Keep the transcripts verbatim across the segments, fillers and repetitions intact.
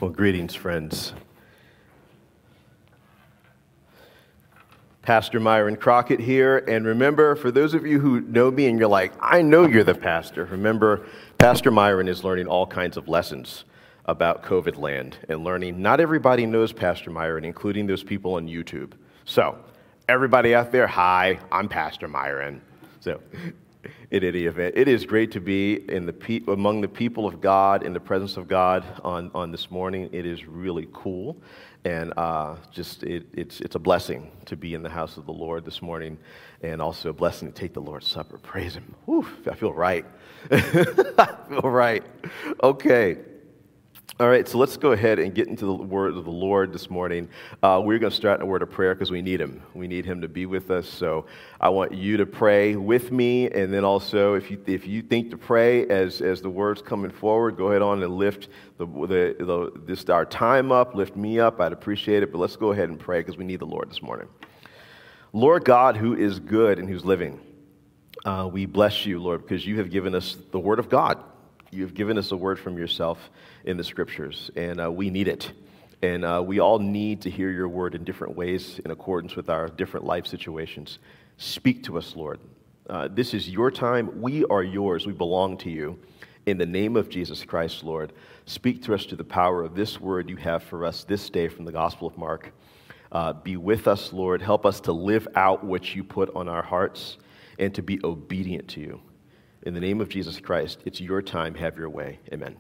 Well, greetings, friends. Pastor Myron Crockett here, and remember, for those of you who know me and you're like, I know you're the pastor, remember, Pastor Myron is learning all kinds of lessons about COVID land and learning. Not everybody knows Pastor Myron, including those people on YouTube. So, everybody out there, hi, I'm Pastor Myron. So, in any event, it is great to be in the pe- among the people of God, in the presence of God on, on this morning. It is really cool, and uh, just it, it's it's a blessing to be in the house of the Lord this morning, and also a blessing to take the Lord's Supper. Praise Him. Whew, I feel right. I feel right. Okay. All right, so let's go ahead and get into the word of the Lord this morning. Uh, we're going to start in a word of prayer because we need Him. We need Him to be with us. So I want you to pray with me, and then also, if you if you think to pray as as the words coming forward, go ahead on and lift the the, the this our time up. Lift me up. I'd appreciate it. But let's go ahead and pray because we need the Lord this morning. Lord God, who is good and who's living, uh, we bless you, Lord, because you have given us the Word of God. You have given us a word from yourself in the scriptures, and uh, we need it. And uh, we all need to hear your word in different ways in accordance with our different life situations. Speak to us, Lord. Uh, this is your time. We are yours. We belong to you. In the name of Jesus Christ, Lord, speak to us through the power of this word you have for us this day from the Gospel of Mark. Uh, be with us, Lord. Help us to live out what you put on our hearts and to be obedient to you. In the name of Jesus Christ, it's your time. Have your way. Amen.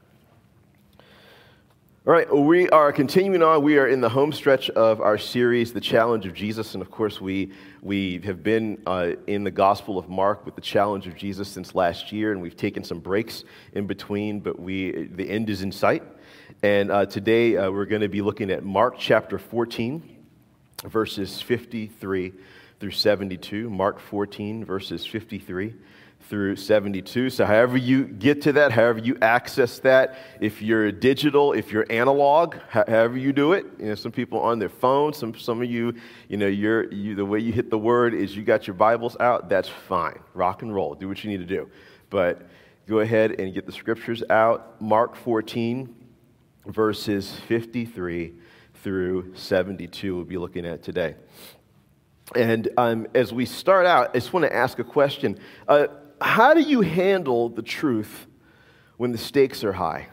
All right, we are continuing on. We are in the home stretch of our series, The Challenge of Jesus. And of course, we we have been uh, in the Gospel of Mark with the challenge of Jesus since last year, and we've taken some breaks in between, but we the end is in sight. And uh, today uh, we're going to be looking at Mark chapter fourteen, verses fifty-three through seventy-two. Mark fourteen, verses fifty-three through seventy-two. So however you get to that, however you access that, if you're digital, if you're analog, however you do it, you know, some people on their phone, some some of you, you know, you're you the way you hit the word is you got your Bibles out, that's fine. Rock and roll, do what you need to do. But go ahead and get the scriptures out. Mark fourteen, verses fifty-three through seventy-two we'll be looking at today. And um, as we start out, I just want to ask a question. Uh, How do you handle the truth when the stakes are high?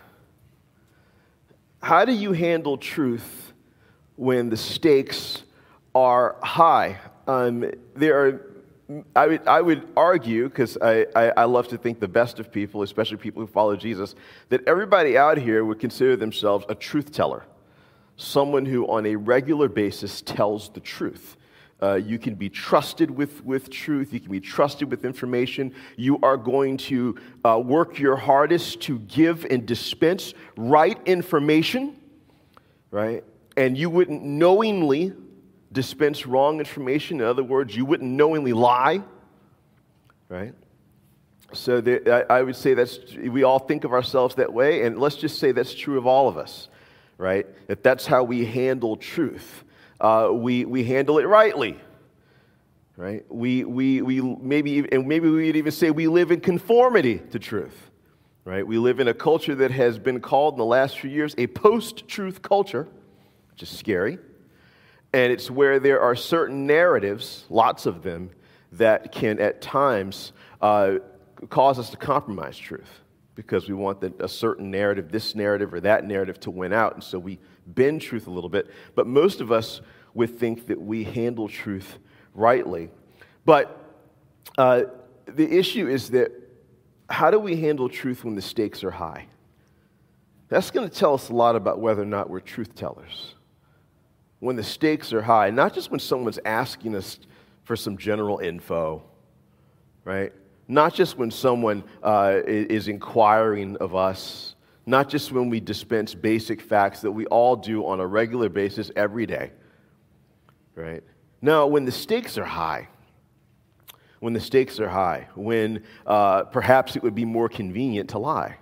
How do you handle truth when the stakes are high? Um, there are, I would, I would argue, because I, I, I love to think the best of people, especially people who follow Jesus, that everybody out here would consider themselves a truth teller, someone who on a regular basis tells the truth. Uh, you can be trusted with, with truth. You can be trusted with information. You are going to uh, work your hardest to give and dispense right information, right? And you wouldn't knowingly dispense wrong information. In other words, you wouldn't knowingly lie, right? So there, I, I would say that's, we all think of ourselves that way, and let's just say that's true of all of us, right? That that's how we handle truth. Uh, we we handle it rightly, right? We we we maybe and maybe we'd even say we live in conformity to truth, right? We live in a culture that has been called in the last few years a post-truth culture, which is scary, and it's where there are certain narratives, lots of them, that can at times uh, cause us to compromise truth because we want the, a certain narrative, this narrative or that narrative, to win out, and so we bend truth a little bit, but most of us would think that we handle truth rightly. But uh, the issue is that how do we handle truth when the stakes are high? That's going to tell us a lot about whether or not we're truth tellers. When the stakes are high, not just when someone's asking us for some general info, right? Not just when someone uh, is inquiring of us, not just when we dispense basic facts that we all do on a regular basis every day, right? No, when the stakes are high, when the stakes are high, when uh, perhaps it would be more convenient to lie,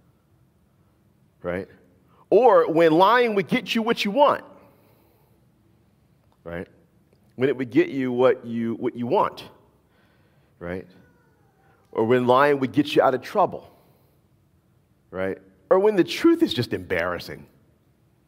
right? Or when lying would get you what you want, right? When it would get you what you what you want, right? Or when lying would get you out of trouble, right? Or when the truth is just embarrassing,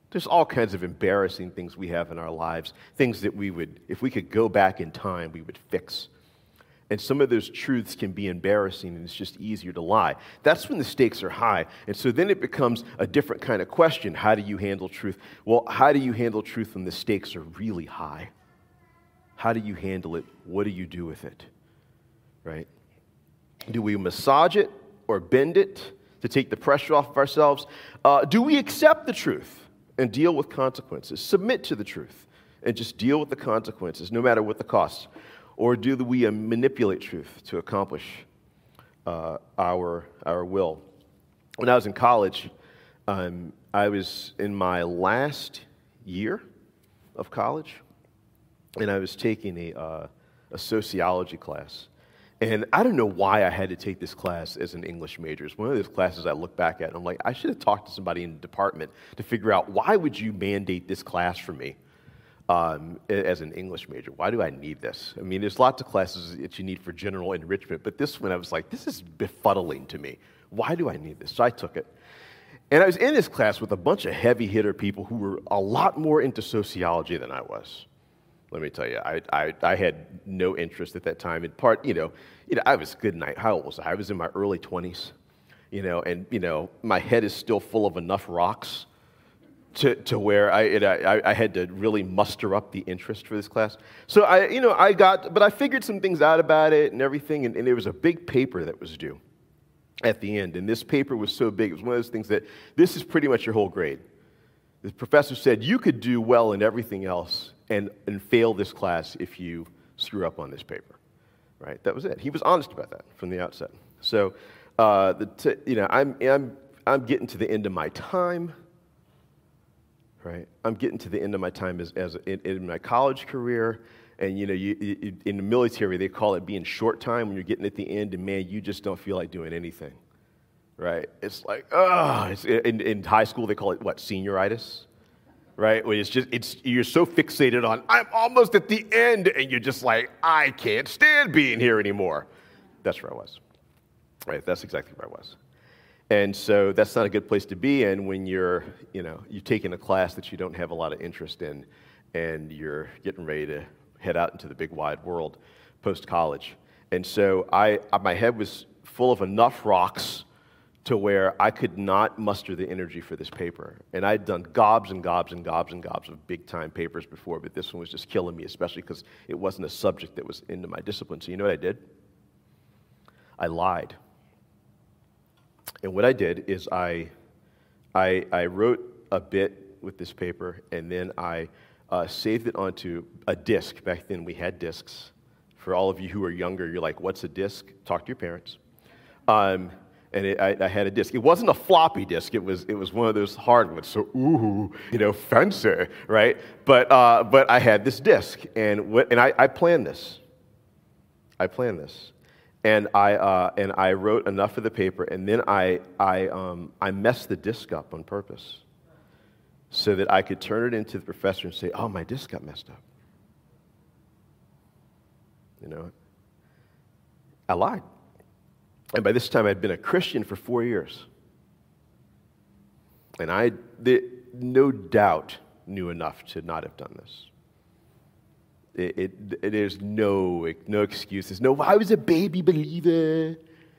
There's all kinds of embarrassing things we have in our lives, things that we would, if we could go back in time, we would fix. And some of those truths can be embarrassing, and it's just easier to lie. That's when the stakes are high. And so then it becomes a different kind of question. How do you handle truth? Well, how do you handle truth when the stakes are really high? How do you handle it? What do you do with it? Right? Do we massage it or bend it to take the pressure off of ourselves? Uh, do we accept the truth and deal with consequences? Submit to the truth and just deal with the consequences, no matter what the cost. Or do we uh, manipulate truth to accomplish uh, our, our will? When I was in college, um, I was in my last year of college, and I was taking a, uh, a sociology class. And I don't know why I had to take this class as an English major. It's one of those classes I look back at, and I'm like, I should have talked to somebody in the department to figure out, why would you mandate this class for me? Um, as an English major. Why do I need this? I mean, there's lots of classes that you need for general enrichment, but this one I was like, this is befuddling to me. Why do I need this? So I took it. And I was in this class with a bunch of heavy hitter people who were a lot more into sociology than I was. Let me tell you, I, I, I had no interest at that time. In part, you know, you know, I was good night. How old was I? I was in my early twenties, you know, and, you know, my head is still full of enough rocks To, to where I, it, I I had to really muster up the interest for this class. So I, you know, I got, but I figured some things out about it and everything, and, and there was a big paper that was due at the end, and this paper was so big, it was one of those things that this is pretty much your whole grade. The professor said you could do well in everything else and, and fail this class if you screw up on this paper, right? That was it. He was honest about that from the outset. So, uh, the t- you know, I'm I'm I'm getting to the end of my time. Right, I'm getting to the end of my time as, as in, in my college career, and you know, you, you, in the military they call it being short time when you're getting at the end, and man, you just don't feel like doing anything. Right? It's like, oh, it's, in, in high school they call it what, senioritis, right? Where it's just it's you're so fixated on I'm almost at the end, and you're just like, I can't stand being here anymore. That's where I was. Right? That's exactly where I was. And so that's not a good place to be in when you're, you know, you're taking a class that you don't have a lot of interest in, and you're getting ready to head out into the big wide world post-college. And so I, my head was full of enough rocks to where I could not muster the energy for this paper. And I'd done gobs and gobs and gobs and gobs of big-time papers before, but this one was just killing me, especially because it wasn't a subject that was into my discipline. So you know what I did? I lied. And what I did is I, I, I wrote a bit with this paper, and then I uh, saved it onto a disc. Back then we had discs. For all of you who are younger, you're like, what's a disc? Talk to your parents. Um, and it, I, I had a disc. It wasn't a floppy disk. It was it was one of those hard ones. So ooh, you know, fancy, right? But uh, but I had this disc, and what and I, I planned this. I planned this. And I uh, and I wrote enough of the paper, and then I I um, I messed the disc up on purpose, so that I could turn it into the professor and say, "Oh, my disc got messed up." You know, I lied, and by this time I'd been a Christian for four years, and I the, no doubt knew enough to not have done this. It, it, it, there's no, no excuses. No, I was a baby believer.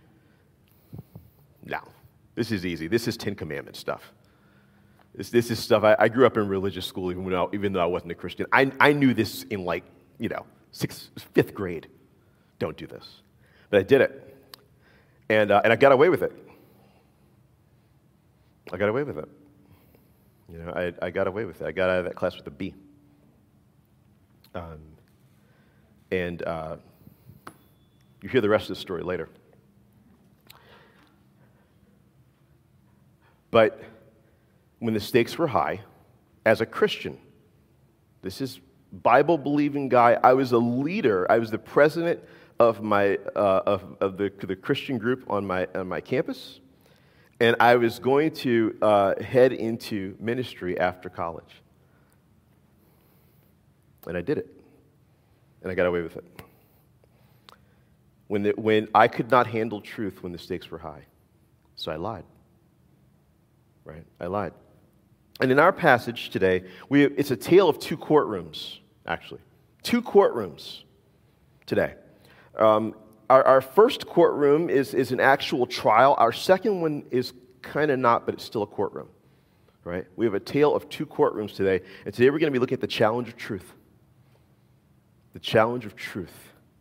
No, this is easy. This is Ten Commandments stuff. This, this is stuff, I, I grew up in religious school even, when I, even though I wasn't a Christian. I, I knew this in like, you know, sixth, fifth grade. Don't do this. But I did it. And, uh, and I got away with it. I got away with it. You know, I, I got away with it. I got out of that class with a B. Um, and uh, you hear the rest of the story later. But when the stakes were high, as a Christian, this is Bible-believing guy, I was a leader. I was the president of my uh, of, of the, the Christian group on my on my campus, and I was going to uh, head into ministry after college. And I did it. And I got away with it. When, the, when I could not handle truth when the stakes were high. So I lied. Right? I lied. And in our passage today, we, it's a tale of two courtrooms, actually. Two courtrooms today. Um, our, our first courtroom is, is an actual trial. Our second one is kind of not, but it's still a courtroom, right? We have a tale of two courtrooms today. And today we're going to be looking at the challenge of truth. The challenge of truth.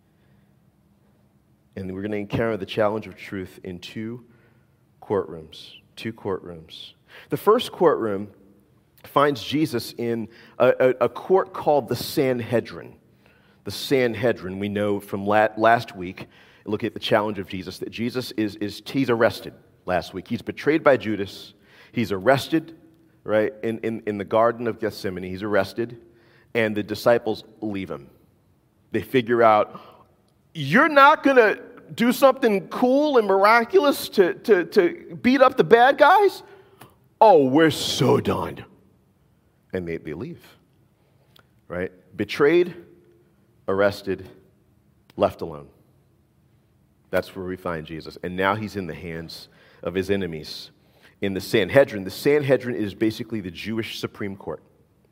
And we're going to encounter the challenge of truth in two courtrooms. Two courtrooms. The first courtroom finds Jesus in a, a, a court called the Sanhedrin. The Sanhedrin, we know from la- last week, look at the challenge of Jesus, that Jesus is, is he's arrested last week. He's betrayed by Judas. He's arrested, right, in, in, in the Garden of Gethsemane. He's arrested, and the disciples leave him. They figure out, you're not going to do something cool and miraculous to, to, to beat up the bad guys? Oh, we're so done. And they, they leave, right? Betrayed, arrested, left alone. That's where we find Jesus. And now he's in the hands of his enemies. In the Sanhedrin, the Sanhedrin is basically the Jewish Supreme Court.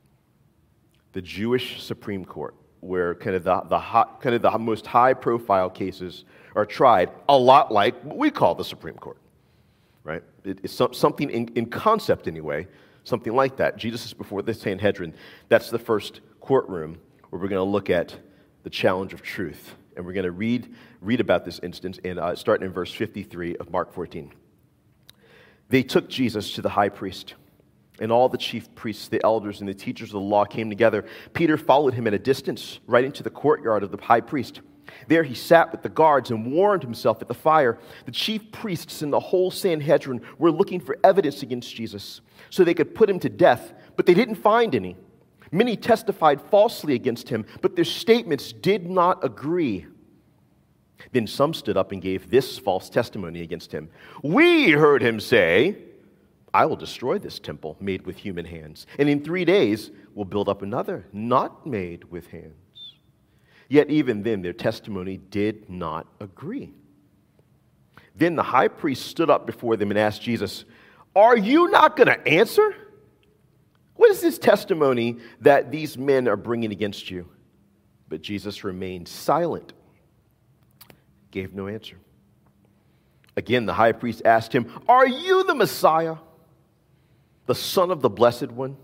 The Jewish Supreme Court, where kind of the, the hot, kind of the most high-profile cases are tried, a lot like what we call the Supreme Court, right? It, it's some, something in, in concept anyway, something like that. Jesus is before the Sanhedrin. That's the first courtroom where we're going to look at the challenge of truth. And we're going to read, read about this instance, and uh, starting in verse fifty-three of Mark fourteen. They took Jesus to the high priest, and all the chief priests, the elders, and the teachers of the law came together. Peter followed him at a distance, right into the courtyard of the high priest. There he sat with the guards and warmed himself at the fire. The chief priests and the whole Sanhedrin were looking for evidence against Jesus, so they could put him to death, but they didn't find any. Many testified falsely against him, but their statements did not agree. Then some stood up and gave this false testimony against him. We heard him say, I will destroy this temple made with human hands, and in three days will build up another, not made with hands. Yet even then their testimony did not agree. Then the high priest stood up before them and asked Jesus, are you not going to answer? What is this testimony that these men are bringing against you? But Jesus remained silent, gave no answer. Again, the high priest asked him, are you the Messiah, the Son of the Blessed One?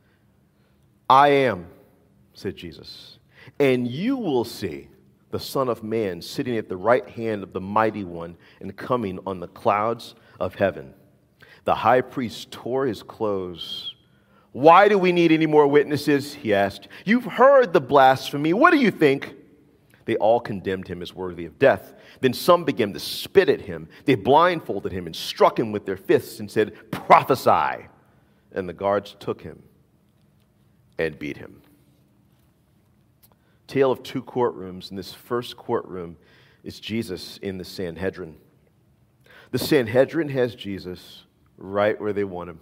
I am, said Jesus, and you will see the Son of Man sitting at the right hand of the Mighty One and coming on the clouds of heaven. The high priest tore his clothes. Why do we need any more witnesses? He asked. You've heard the blasphemy. What do you think? They all condemned him as worthy of death. Then some began to spit at him. They blindfolded him and struck him with their fists and said, prophesy. And the guards took him and beat him. Tale of two courtrooms. In this first courtroom is Jesus in the Sanhedrin. The Sanhedrin has Jesus right where they want him.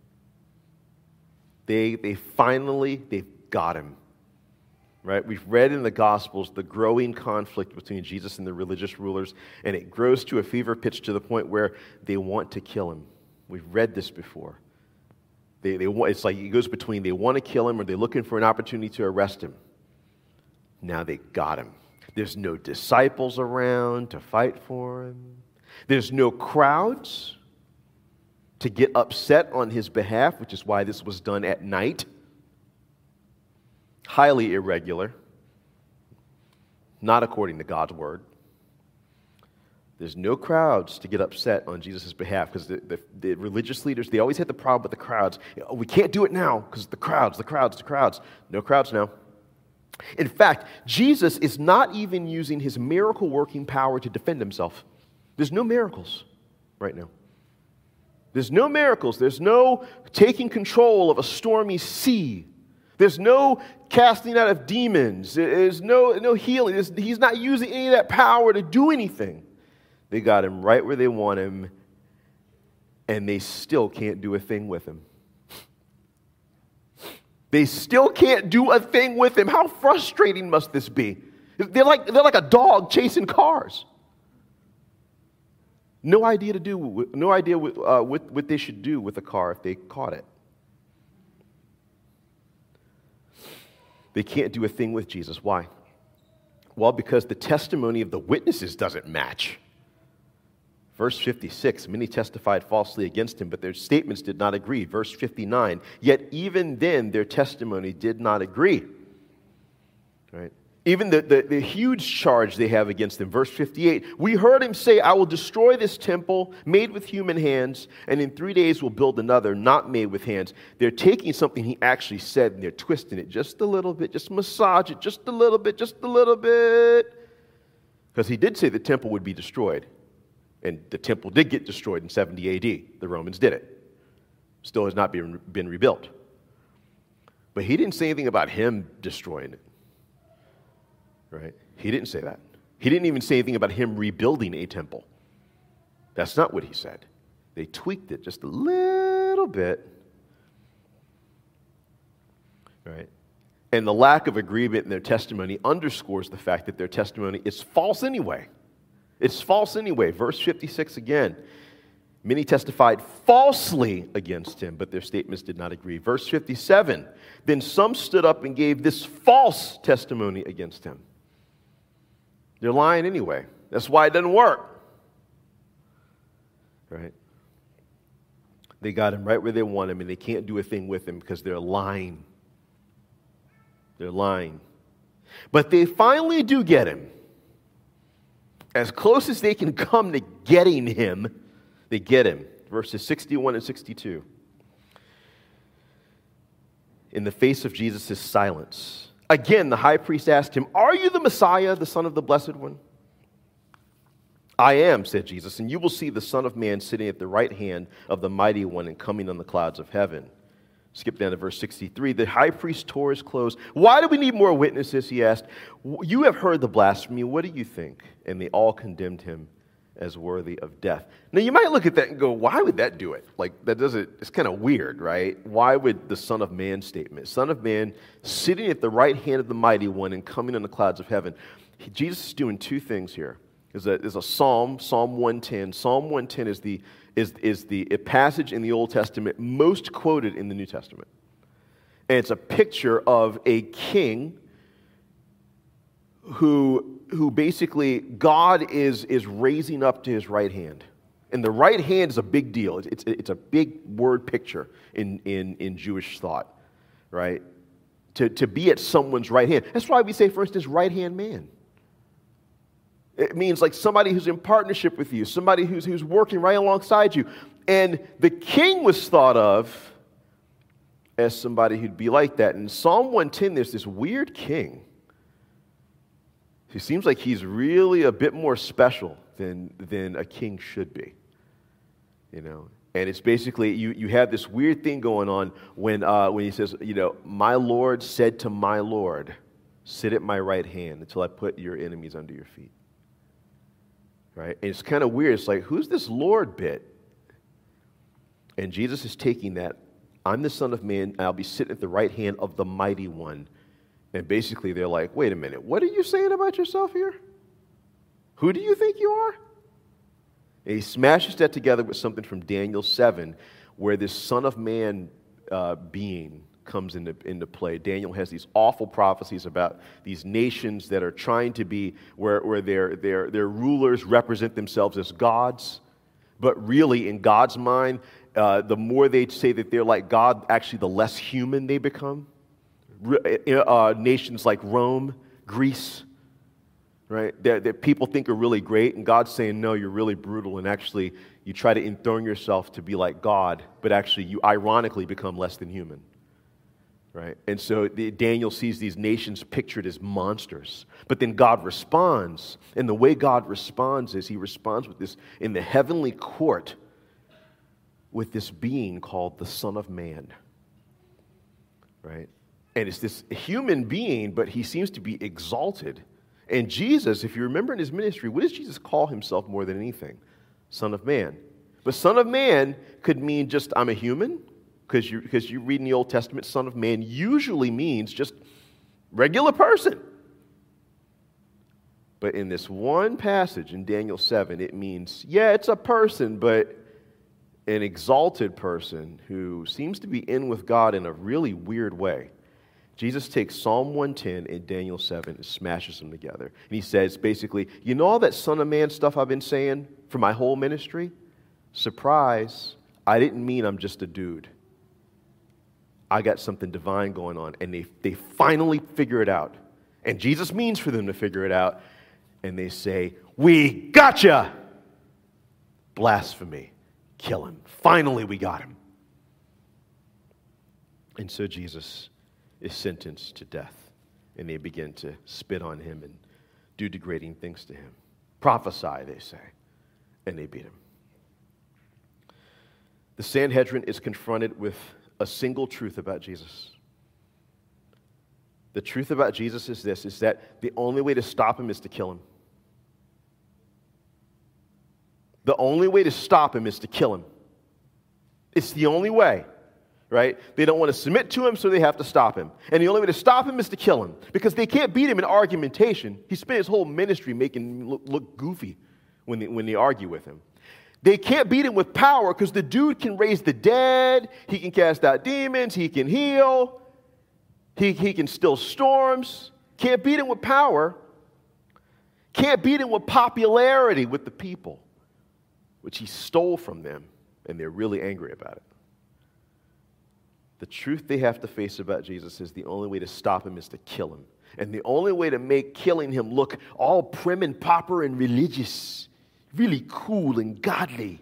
They, they finally, they've got him. Right? We've read in the Gospels the growing conflict between Jesus and the religious rulers, and it grows to a fever pitch to the point where they want to kill him. We've read this before. They, they want, it's like it goes between they want to kill him or they're looking for an opportunity to arrest him. Now they got him. There's no disciples around to fight for him. There's no crowds to get upset on his behalf, which is why this was done at night. Highly irregular, not according to God's word. There's no crowds to get upset on Jesus' behalf because the, the, the religious leaders, they always had the problem with the crowds. Oh, we can't do it now because the crowds, the crowds, the crowds. No crowds now. In fact, Jesus is not even using his miracle-working power to defend himself. There's no miracles right now. There's no miracles. There's no taking control of a stormy sea. There's no casting out of demons. There's no, no healing. There's, he's not using any of that power to do anything. They got him right where they want him, and they still can't do a thing with him. They still can't do a thing with him. How frustrating must this be? They're like, they're like a dog chasing cars. No idea to do, no idea what, uh, what, what they should do with a car if they caught it. They can't do a thing with Jesus. Why? Well, because the testimony of the witnesses doesn't match. Verse fifty-six, many testified falsely against him, but their statements did not agree. Verse fifty-nine, yet even then their testimony did not agree. Right? Even the, the, the huge charge they have against him. Verse fifty-eight, we heard him say, I will destroy this temple made with human hands, and in three days will build another not made with hands. They're taking something he actually said, and they're twisting it just a little bit, just massage it just a little bit, just a little bit. Because he did say the temple would be destroyed. And the temple did get destroyed in seventy A D. The Romans did it. Still has not been, been rebuilt. But he didn't say anything about him destroying it. Right? He didn't say that. He didn't even say anything about him rebuilding a temple. That's not what he said. They tweaked it just a little bit. Right? And the lack of agreement in their testimony underscores the fact that their testimony is false anyway. It's false anyway. Verse fifty-six again. Many testified falsely against him, but their statements did not agree. Verse fifty-seven. Then some stood up and gave this false testimony against him. They're lying anyway. That's why it doesn't work. Right? They got him right where they want him, and they can't do a thing with him because they're lying. They're lying. But they finally do get him. As close as they can come to getting him, they get him. Verses sixty-one and sixty-two. In the face of Jesus' silence, again the high priest asked him, are you the Messiah, the Son of the Blessed One? I am, said Jesus, and you will see the Son of Man sitting at the right hand of the Mighty One and coming on the clouds of heaven. Skip down to verse sixty-three. The high priest tore his clothes. Why do we need more witnesses? He asked. You have heard the blasphemy. What do you think? And they all condemned him as worthy of death. Now, you might look at that and go, why would that do it? Like, that doesn't, it's kind of weird, right? Why would the Son of Man statement, Son of Man sitting at the right hand of the Mighty One and coming on the clouds of heaven? He, Jesus is doing two things here. There's a, there's a psalm, Psalm one ten. Psalm one ten is the is, is the a passage in the Old Testament most quoted in the New Testament. And it's a picture of a king who, who basically God is, is raising up to his right hand. And the right hand is a big deal. It's, it's, it's a big word picture in, in, in Jewish thought, right? To, to be at someone's right hand. That's why we say, for instance, right-hand man. It means like somebody who's in partnership with you, somebody who's, who's working right alongside you. And the king was thought of as somebody who'd be like that. In Psalm one ten, there's this weird king. He seems like he's really a bit more special than, than a king should be. You know, and it's basically, you, you have this weird thing going on when, uh, when he says, you know, my Lord said to my Lord, sit at my right hand until I put your enemies under your feet. Right? And it's kind of weird. It's like, who's this Lord bit? And Jesus is taking that, I'm the Son of Man, and I'll be sitting at the right hand of the Mighty One. And basically they're like, wait a minute, what are you saying about yourself here? Who do you think you are? And he smashes that together with something from Daniel seven, where this Son of Man uh, being comes into, into play. Daniel has these awful prophecies about these nations that are trying to be, where, where their, their, their rulers represent themselves as gods, but really in God's mind, uh, the more they say that they're like God, actually the less human they become. Uh, nations like Rome, Greece, right, that, that people think are really great, and God's saying, no, you're really brutal, and actually you try to enthrone yourself to be like God, but actually you ironically become less than human. Right? And so the, Daniel sees these nations pictured as monsters. But then God responds. And the way God responds is he responds with this in the heavenly court with this being called the Son of Man. Right? And it's this human being, but he seems to be exalted. And Jesus, if you remember in his ministry, what does Jesus call himself more than anything? Son of Man. But Son of Man could mean just, I'm a human. Because you, because you read in the Old Testament, Son of Man usually means just regular person. But in this one passage in Daniel seven, it means, yeah, it's a person, but an exalted person who seems to be in with God in a really weird way. Jesus takes Psalm one ten and Daniel seven and smashes them together. And he says, basically, you know all that Son of Man stuff I've been saying for my whole ministry? Surprise, I didn't mean I'm just a dude. I got something divine going on. And they, they finally figure it out. And Jesus means for them to figure it out. And they say, we gotcha! Blasphemy. Kill him. Finally, we got him. And so Jesus is sentenced to death. And they begin to spit on him and do degrading things to him. Prophesy, they say. And they beat him. The Sanhedrin is confronted with a single truth about Jesus. The truth about Jesus is this, is that the only way to stop him is to kill him. The only way to stop him is to kill him. It's the only way, right? They don't want to submit to him, so they have to stop him. And the only way to stop him is to kill him, because they can't beat him in argumentation. He spent his whole ministry making him look, look goofy when they, when they argue with him. They can't beat him with power because the dude can raise the dead, he can cast out demons, he can heal, he, he can still storms. Can't beat him with power. Can't beat him with popularity with the people, which he stole from them, and they're really angry about it. The truth they have to face about Jesus is the only way to stop him is to kill him. And the only way to make killing him look all prim and proper and religious, really cool and godly,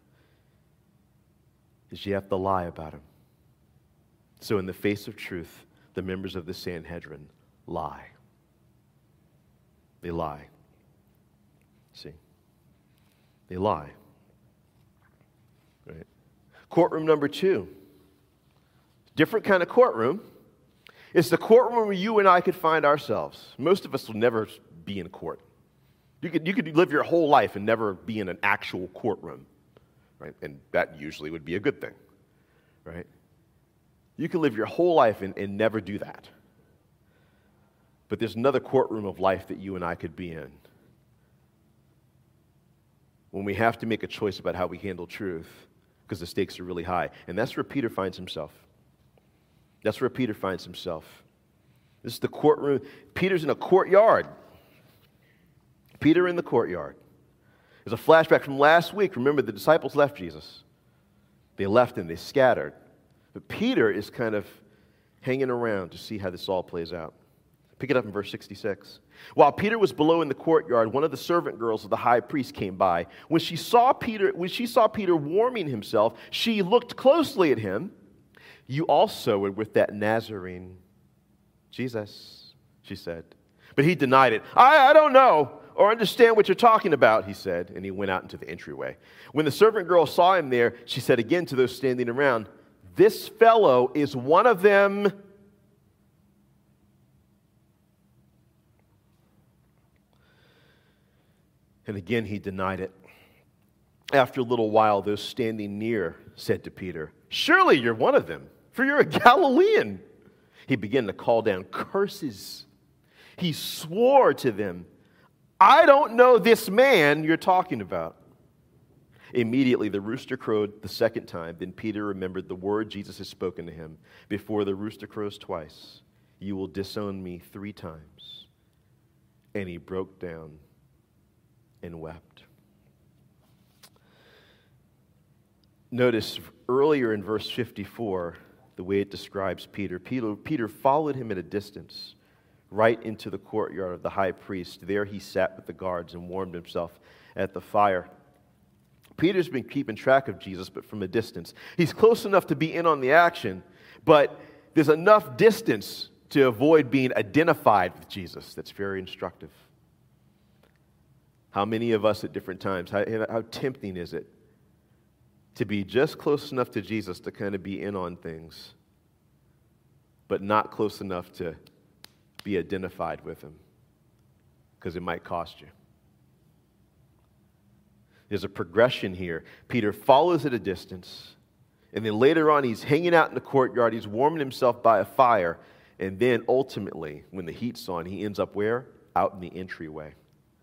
is you have to lie about him. So in the face of truth, the members of the Sanhedrin lie. They lie. See? They lie. Right? Courtroom number two. Different kind of courtroom. It's the courtroom where you and I could find ourselves. Most of us will never be in court. You could, you could live your whole life and never be in an actual courtroom, right? And that usually would be a good thing, right? You could live your whole life and, and never do that. But there's another courtroom of life that you and I could be in, when we have to make a choice about how we handle truth, because the stakes are really high. And that's where Peter finds himself. That's where Peter finds himself. This is the courtroom. Peter's in a courtyard. Peter in the courtyard. There's a flashback from last week. Remember, the disciples left Jesus. They left him. They scattered. But Peter is kind of hanging around to see how this all plays out. Pick it up in verse sixty-six. While Peter was below in the courtyard, one of the servant girls of the high priest came by. When she saw Peter, when she saw Peter warming himself, she looked closely at him. You also were with that Nazarene, Jesus, she said. But he denied it. I, I don't know or understand what you're talking about, he said, and he went out into the entryway. When the servant girl saw him there, she said again to those standing around, this fellow is one of them. And again he denied it. After a little while, those standing near said to Peter, surely you're one of them, for you're a Galilean. He began to call down curses. He swore to them, I don't know this man you're talking about. Immediately the rooster crowed the second time. Then Peter remembered the word Jesus had spoken to him. Before the rooster crows twice, you will disown me three times. And he broke down and wept. Notice earlier in verse fifty-four, the way it describes Peter. Peter, Peter followed him at a distance, right into the courtyard of the high priest. There he sat with the guards and warmed himself at the fire. Peter's been keeping track of Jesus, but from a distance. He's close enough to be in on the action, but there's enough distance to avoid being identified with Jesus. That's very instructive. How many of us at different times, how, how tempting is it to be just close enough to Jesus to kind of be in on things, but not close enough to be identified with him, because it might cost you. There's a progression here. Peter follows at a distance, and then later on he's hanging out in the courtyard, he's warming himself by a fire, and then ultimately, when the heat's on, he ends up where? Out in the entryway.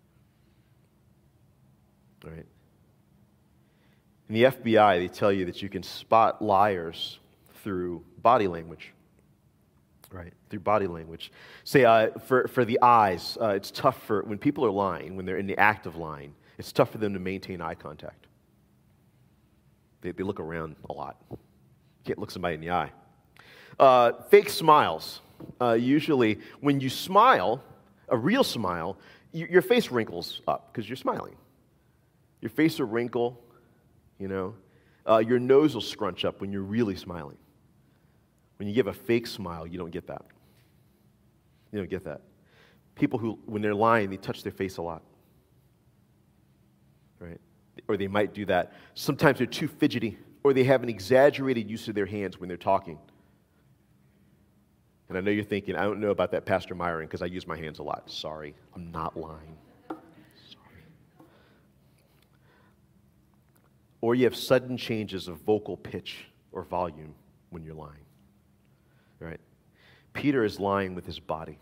All right. In the F B I, they tell you that you can spot liars through body language. right? Through body language. Say, uh, for, for the eyes, uh, it's tough for, when people are lying, when they're in the act of lying, it's tough for them to maintain eye contact. They, they look around a lot. You can't look somebody in the eye. Uh, fake smiles. Uh, usually, when you smile, a real smile, y- your face wrinkles up because you're smiling. Your face will wrinkle, you know. Uh, your nose will scrunch up when you're really smiling. When you give a fake smile, you don't get that. You don't get that. People who, when they're lying, they touch their face a lot. Right? Or they might do that. Sometimes they're too fidgety, or they have an exaggerated use of their hands when they're talking. And I know you're thinking, I don't know about that, Pastor Myron, because I use my hands a lot. Sorry, I'm not lying. Sorry. Or you have sudden changes of vocal pitch or volume when you're lying. Right? Peter is lying with his body.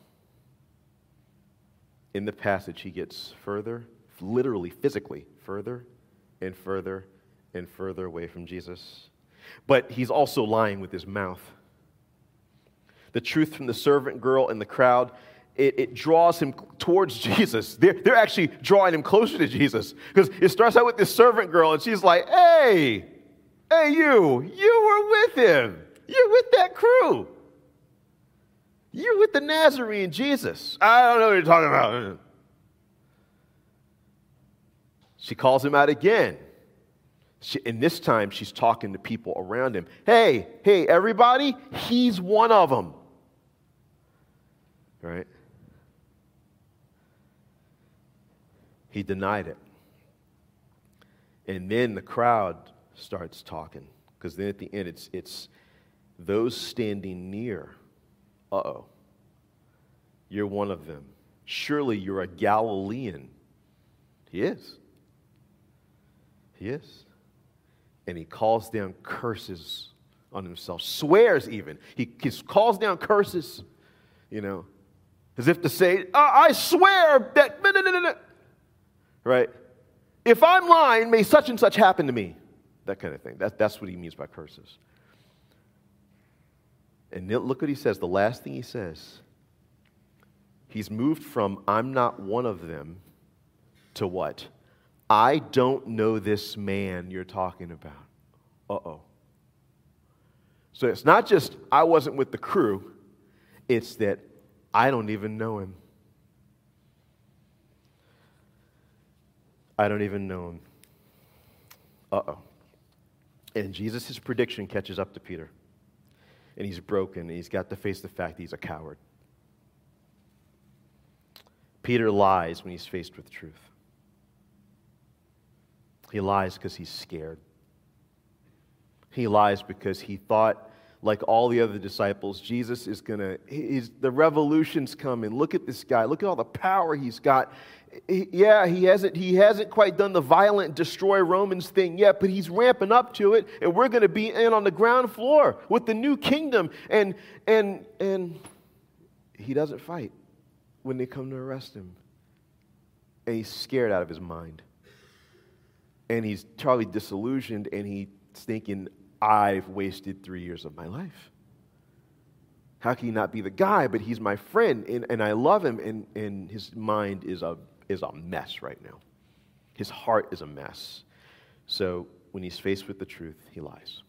In the passage, he gets further, literally, physically, further and further and further away from Jesus. But he's also lying with his mouth. The truth from the servant girl and the crowd, it, it draws him towards Jesus. They're, they're actually drawing him closer to Jesus. Because it starts out with this servant girl, and she's like, hey, hey, you, you were with him. You're with that crew. You're with the Nazarene Jesus. I don't know what you're talking about. She calls him out again. She, and this time, she's talking to people around him. Hey, hey, everybody, he's one of them. Right? He denied it. And then the crowd starts talking. Because then at the end, it's, it's those standing near. Uh-oh. You're one of them. Surely you're a Galilean. He is. He is. And he calls down curses on himself. Swears even. He, he calls down curses, you know, as if to say, I, I swear that, nah, nah, nah, nah. Right? If I'm lying, may such and such happen to me. That kind of thing. That, that's what he means by curses. And look what he says. The last thing he says. He's moved from, I'm not one of them, to what? I don't know this man you're talking about. Uh-oh. So it's not just, I wasn't with the crew. It's that I don't even know him. I don't even know him. Uh-oh. And Jesus' prediction catches up to Peter. And he's broken, and he's got to face the fact that he's a coward. Peter lies when he's faced with truth. He lies because he's scared. He lies because he thought, like all the other disciples, Jesus is going to, the revolution's coming. Look at this guy. Look at all the power he's got. He, yeah, he hasn't, he hasn't quite done the violent destroy Romans thing yet, but he's ramping up to it, and we're going to be in on the ground floor with the new kingdom. And, and, and he doesn't fight when they come to arrest him. And he's scared out of his mind. And he's probably disillusioned, and he's thinking, I've wasted three years of my life. How can he not be the guy? But he's my friend, and, and I love him, and, and his mind is a, is a mess right now. His heart is a mess. So when he's faced with the truth, he lies.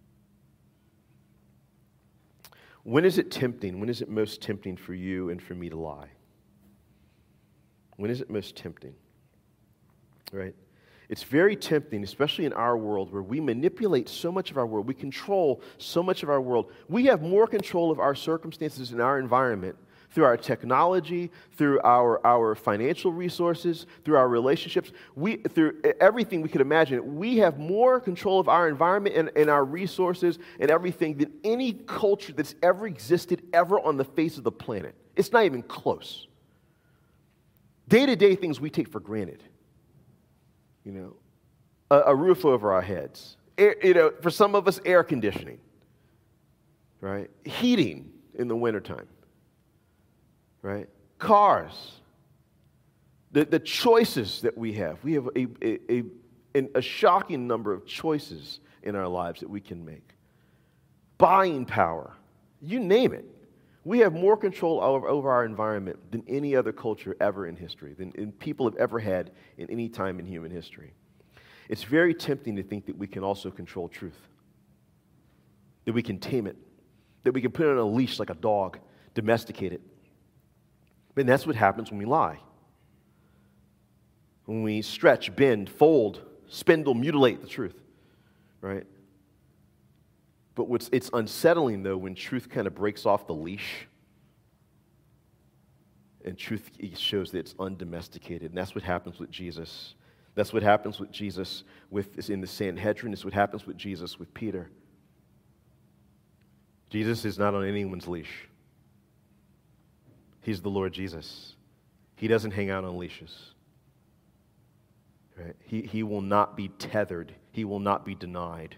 When is it tempting? When is it most tempting for you and for me to lie? When is it most tempting? Right? It's very tempting, especially in our world where we manipulate so much of our world. We control so much of our world. We have more control of our circumstances and our environment through our technology, through our, our financial resources, through our relationships, we, through everything we could imagine. We have more control of our environment and, and our resources and everything than any culture that's ever existed ever on the face of the planet. It's not even close. Day-to-day things we take for granted. You know, a, a roof over our heads. Air, you know, for some of us, air conditioning, right? Heating in the wintertime, right? Cars. The, the choices that we have. We have a, a, a, a shocking number of choices in our lives that we can make. Buying power. You name it. We have more control over, over our environment than any other culture ever in history, than, than people have ever had in any time in human history. It's very tempting to think that we can also control truth, that we can tame it, that we can put it on a leash like a dog, domesticate it. And that's what happens when we lie. When we stretch, bend, fold, spindle, mutilate the truth, right? But what's, it's unsettling, though, when truth kind of breaks off the leash and truth shows that it's undomesticated. And that's what happens with Jesus. That's what happens with Jesus with, in the Sanhedrin. It's what happens with Jesus with Peter. Jesus is not on anyone's leash. He's the Lord Jesus. He doesn't hang out on leashes. Right? He, he will not be tethered. He will not be denied.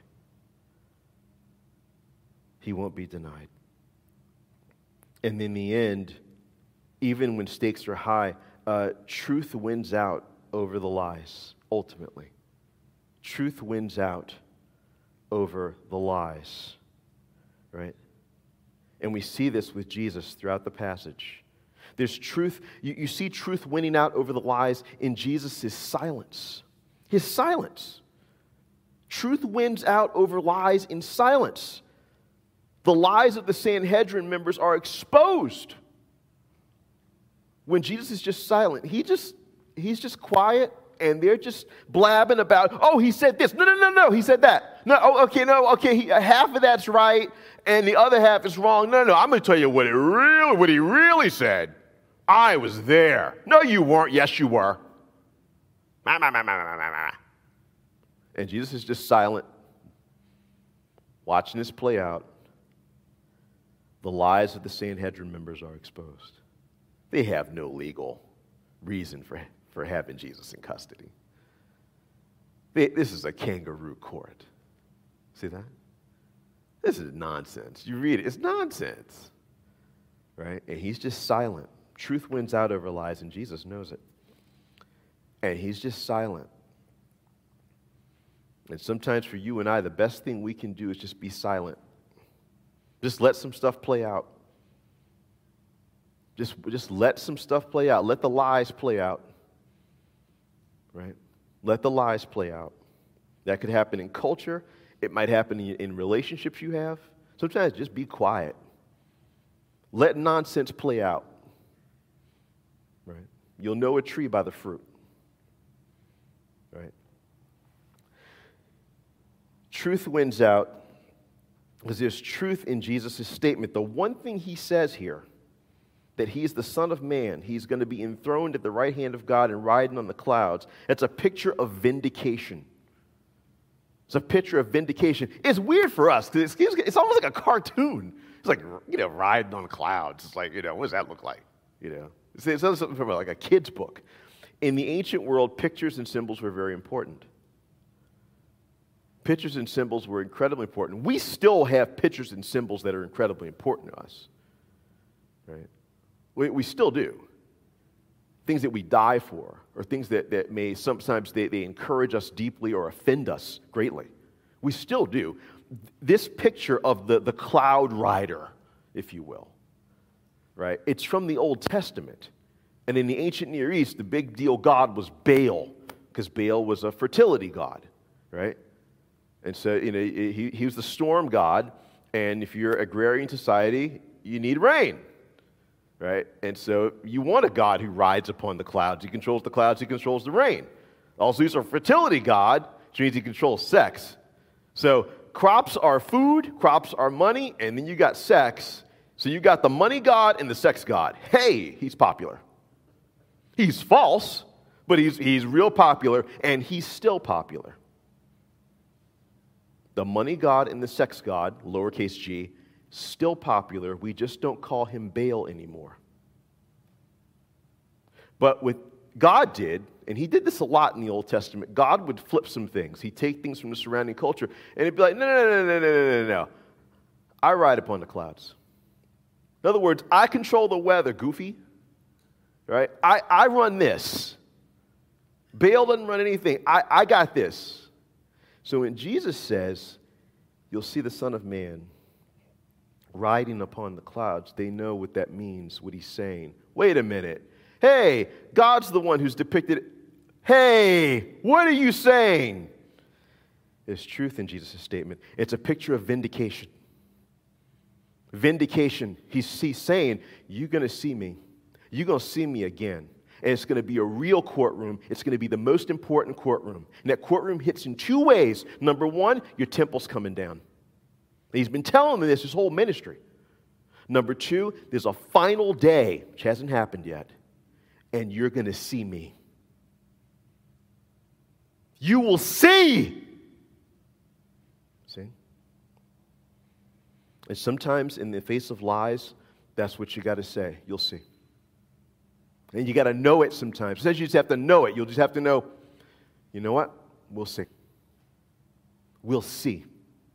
He won't be denied. And in the end, even when stakes are high, uh, truth wins out over the lies, ultimately. Truth wins out over the lies, right? And we see this with Jesus throughout the passage. There's truth, you, you see truth winning out over the lies in Jesus' silence. His silence. Truth wins out over lies in silence. The lies of the Sanhedrin members are exposed when Jesus is just silent. He just, he's just quiet, and they're just blabbing about, oh, he said this. No, no, no, no, he said that. No, oh, okay, no, okay, he, half of that's right, and the other half is wrong. No, no, I'm going to tell you what, it really, what he really said. I was there. No, you weren't. Yes, you were. And Jesus is just silent, watching this play out. The lies of the Sanhedrin members are exposed. They have no legal reason for, for having Jesus in custody. They, this is a kangaroo court. See that? This is nonsense. You read it, it's nonsense. Right? And he's just silent. Truth wins out over lies, and Jesus knows it. And he's just silent. And sometimes for you and I, the best thing we can do is just be silent. Just let some stuff play out. Just, just let some stuff play out. Let the lies play out. Right? Let the lies play out. That could happen in culture. It might happen in, in relationships you have. Sometimes just be quiet. Let nonsense play out. Right? You'll know a tree by the fruit. Right? Truth wins out. Because there's truth in Jesus' statement. The one thing he says here, that he's the Son of Man, he's going to be enthroned at the right hand of God and riding on the clouds, it's a picture of vindication. It's a picture of vindication. It's weird for us, because it's, it's almost like a cartoon. It's like, you know, riding on clouds. It's like, you know, what does that look like? You know, it's, it's something from like a kid's book. In the ancient world, pictures and symbols were very important. Pictures and symbols were incredibly important. We still have pictures and symbols that are incredibly important to us. Right? We, we still do. Things that we die for, or things that, that may sometimes they, they encourage us deeply or offend us greatly. We still do. This picture of the, the cloud rider, if you will, right? It's from the Old Testament. And in the ancient Near East, the big deal god was Baal, because Baal was a fertility god, right? And so, you know, he, he was the storm god, and if you're agrarian society, you need rain, right? And so you want a god who rides upon the clouds. He controls the clouds, he controls the rain. Also, he's a fertility god, which means he controls sex. So crops are food, crops are money, and then you got sex. So you got the money god and the sex god. Hey, he's popular. He's false, but he's, he's real popular, and he's still popular. The money god and the sex god, lowercase g, still popular. We just don't call him Baal anymore. But what God did, and he did this a lot in the Old Testament, God would flip some things. He'd take things from the surrounding culture, and he'd be like, no, no, no, no, no, no, no, no. I ride upon the clouds. In other words, I control the weather, goofy. Right? I, I run this. Baal doesn't run anything. I, I got this. So when Jesus says, you'll see the Son of Man riding upon the clouds, they know what that means, what he's saying. Wait a minute. Hey, God's the one who's depicted. Hey, what are you saying? There's truth in Jesus' statement. It's a picture of vindication. Vindication. He's, he's saying, you're going to see me. You're going to see me again. And it's going to be a real courtroom. It's going to be the most important courtroom. And that courtroom hits in two ways. Number one, your temple's coming down. He's been telling them this his whole ministry. Number two, there's a final day, which hasn't happened yet, and you're going to see me. You will see. See? And sometimes in the face of lies, that's what you got to say. You'll see. And you got to know it sometimes. Sometimes you just have to know it. You'll just have to know, you know what? We'll see. We'll see.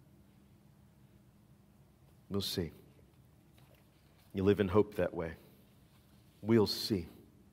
We'll see. You live in hope that way. We'll see.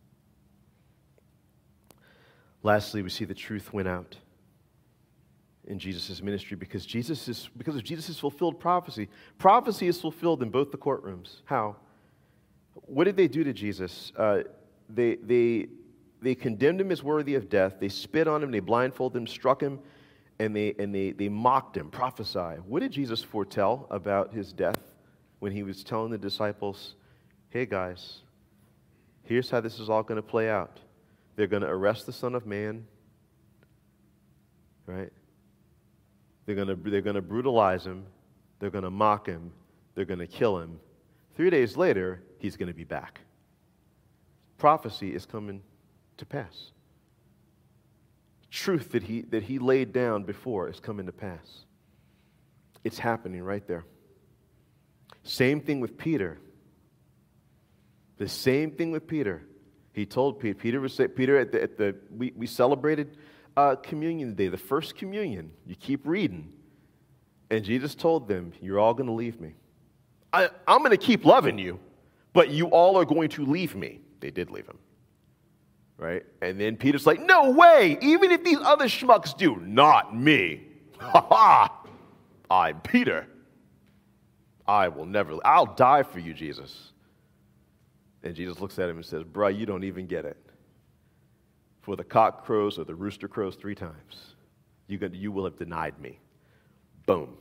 Lastly, we see the truth went out in Jesus' ministry because Jesus is because of Jesus' fulfilled prophecy. Prophecy is fulfilled in both the courtrooms. How? What did they do to Jesus? Uh, they they they condemned him as worthy of death. They spit on him. They blindfolded him, struck him, and they and they they mocked him. Prophesy. What did Jesus foretell about his death when he was telling the disciples, "Hey guys, here's how this is all going to play out. They're going to arrest the Son of Man, right? They're going to they're going to brutalize him. They're going to mock him. They're going to kill him. Three days later, he's going to be back." Prophecy is coming to pass. Truth that he that he laid down before is coming to pass. It's happening right there. Same thing with Peter. The same thing with Peter. He told Peter, Peter was Peter at the, at the we, we celebrated uh, communion day, the first communion. You keep reading. And Jesus told them, you're all going to leave me. I, I'm going to keep loving you, but you all are going to leave me. They did leave him. Right? And then Peter's like, no way, even if these other schmucks do, not me. Ha ha! I'm Peter. I will never, I'll die for you, Jesus. And Jesus looks at him and says, bruh, you don't even get it. For the cock crows or the rooster crows three times, you, you will have denied me. Boom.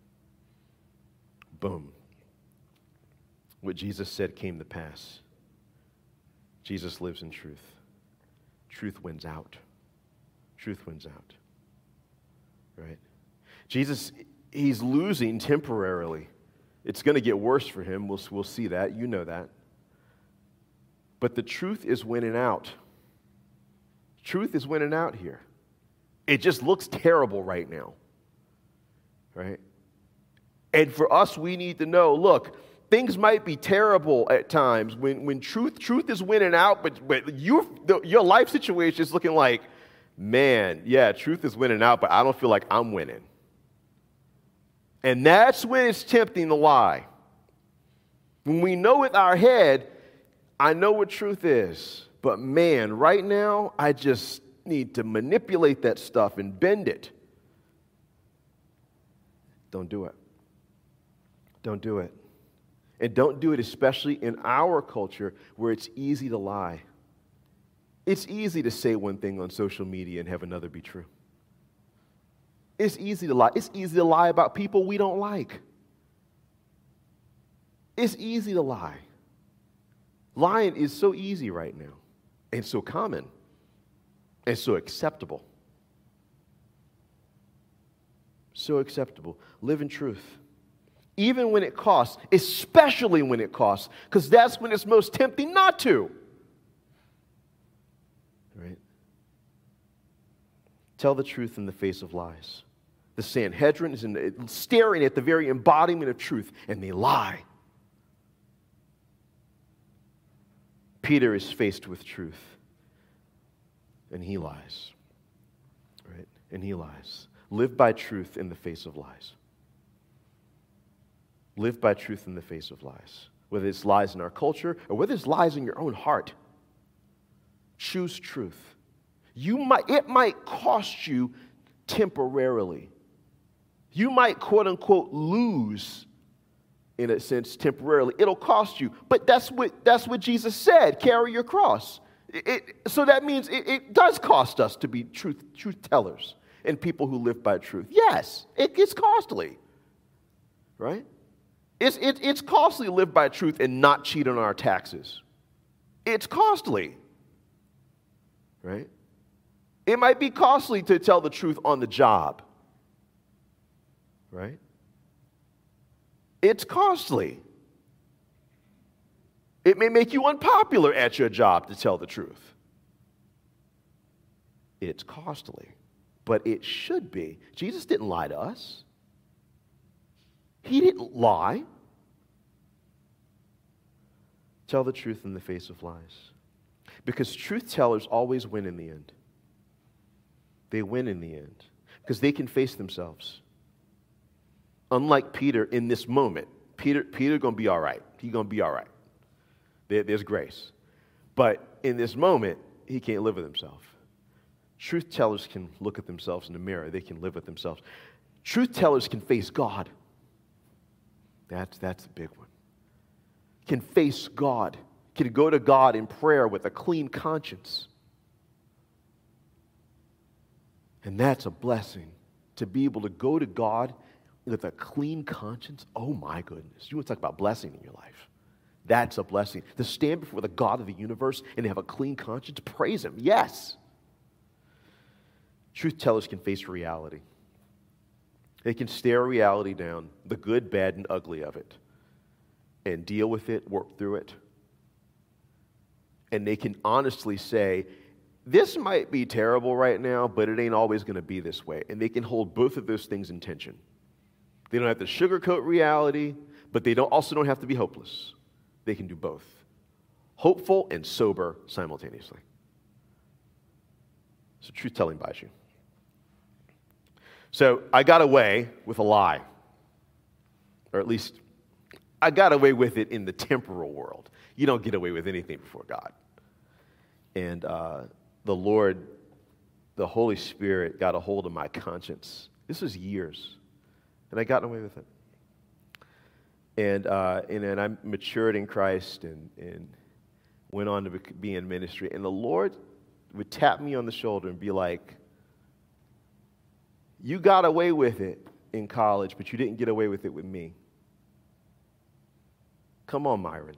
Boom. What Jesus said came to pass. Jesus lives in truth. Truth wins out. Truth wins out. Right? Jesus, he's losing temporarily. It's going to get worse for him. We'll, we'll see that. You know that. But the truth is winning out. Truth is winning out here. It just looks terrible right now. Right? And for us, we need to know, look, things might be terrible at times when, when truth truth is winning out, but, but you, the, your life situation is looking like, man, yeah, truth is winning out, but I don't feel like I'm winning. And that's when it's tempting to lie. When we know with our head, I know what truth is, but man, right now, I just need to manipulate that stuff and bend it. Don't do it. Don't do it. And don't do it especially in our culture where it's easy to lie. It's easy to say one thing on social media and have another be true. It's easy to lie. It's easy to lie about people we don't like. It's easy to lie. Lying is so easy right now and so common and so acceptable. So acceptable. Live in truth. Even when it costs, especially when it costs, because that's when it's most tempting not to. Right? Tell the truth in the face of lies. The Sanhedrin is in the, staring at the very embodiment of truth, and they lie. Peter is faced with truth, and he lies. Right? And he lies. Live by truth in the face of lies. Live by truth in the face of lies. Whether it's lies in our culture or whether it's lies in your own heart. Choose truth. You might, it might cost you temporarily. You might, quote unquote, lose in a sense, temporarily. It'll cost you. But that's what, that's what Jesus said, carry your cross. It, it, so that means it, it does cost us to be truth, truth tellers and people who live by truth. Yes, it, it's costly, right? It's, it, it's costly to live by truth and not cheat on our taxes. It's costly, right? It might be costly to tell the truth on the job, right? It's costly. It may make you unpopular at your job to tell the truth. It's costly, but it should be. Jesus didn't lie to us. He didn't lie. Tell the truth in the face of lies. Because truth tellers always win in the end. They win in the end because they can face themselves. Unlike Peter in this moment, Peter, Peter going to be all right. He's going to be all right. There, there's grace. But in this moment, he can't live with himself. Truth tellers can look at themselves in the mirror. They can live with themselves. Truth tellers can face God. That's, that's a big one. Can face God. Can go to God in prayer with a clean conscience. And that's a blessing. To be able to go to God with a clean conscience. Oh my goodness. You want to talk about blessing in your life. That's a blessing. To stand before the God of the universe and have a clean conscience. Praise Him. Yes. Truth tellers can face reality. They can stare reality down, the good, bad, and ugly of it, and deal with it, work through it. And they can honestly say, this might be terrible right now, but it ain't always going to be this way. And they can hold both of those things in tension. They don't have to sugarcoat reality, but they don't also don't have to be hopeless. They can do both. Hopeful and sober simultaneously. So truth-telling buys you. So I got away with a lie. Or at least, I got away with it in the temporal world. You don't get away with anything before God. And uh, the Lord, the Holy Spirit got a hold of my conscience. This was years. And I got away with it. And, uh, and then I matured in Christ and, and went on to be in ministry. And the Lord would tap me on the shoulder and be like, you got away with it in college, but you didn't get away with it with me. Come on, Myron.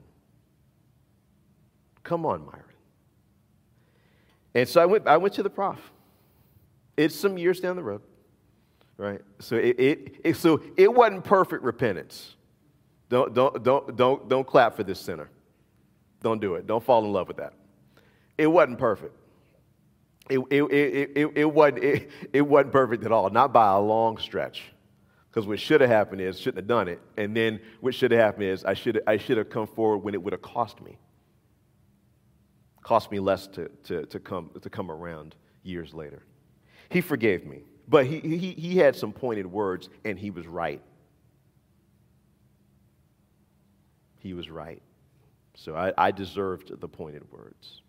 Come on, Myron. And so I went, I went to the prof. It's some years down the road, right? So it, it, it so it wasn't perfect repentance. Don't, don't, don't, don't, don't clap for this sinner. Don't do it. Don't fall in love with that. It wasn't perfect. It, it, it, it, it, wasn't, it, it wasn't perfect at all, not by a long stretch. Because what should have happened is, shouldn't have done it. And then what should have happened is, I should I should have come forward when it would have cost me. Cost me less to, to, to, come, to come around years later. He forgave me. But he, he, he had some pointed words, and he was right. He was right. So I, I deserved the pointed words.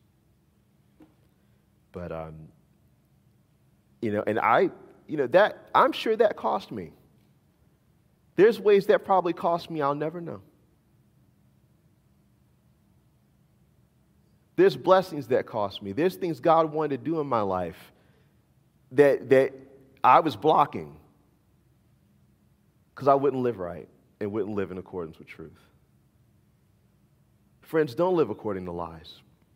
But, um, you know, and I, you know, that, I'm sure that cost me. There's ways that probably cost me I'll never know. There's blessings that cost me. There's things God wanted to do in my life that, that I was blocking because I wouldn't live right and wouldn't live in accordance with truth. Friends, don't live according to lies.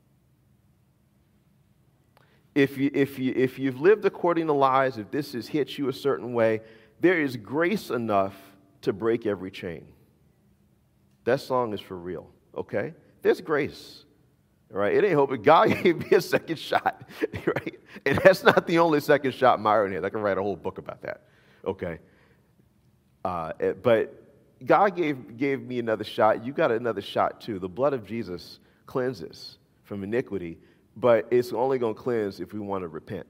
If, you, if, you, if you've lived according to lies, if this has hit you a certain way, there is grace enough to break every chain. That song is for real, okay? There's grace, right? It ain't hoping. God gave me a second shot, right? And that's not the only second shot Myron has. I can write a whole book about that, okay? Uh, but God gave, gave me another shot. You got another shot too. The blood of Jesus cleanses from iniquity, but it's only going to cleanse if we want to repent.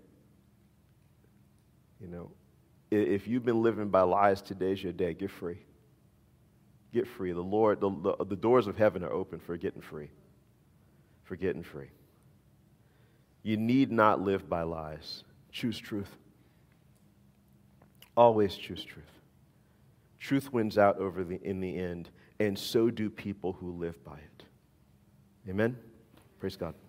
You know, if you've been living by lies, today's your day. Get free. Get free. The Lord, the, the, the doors of heaven are open for getting free. For getting free. You need not live by lies. Choose truth. Always choose truth. Truth wins out over the, in the end, and so do people who live by it. Amen? Praise God.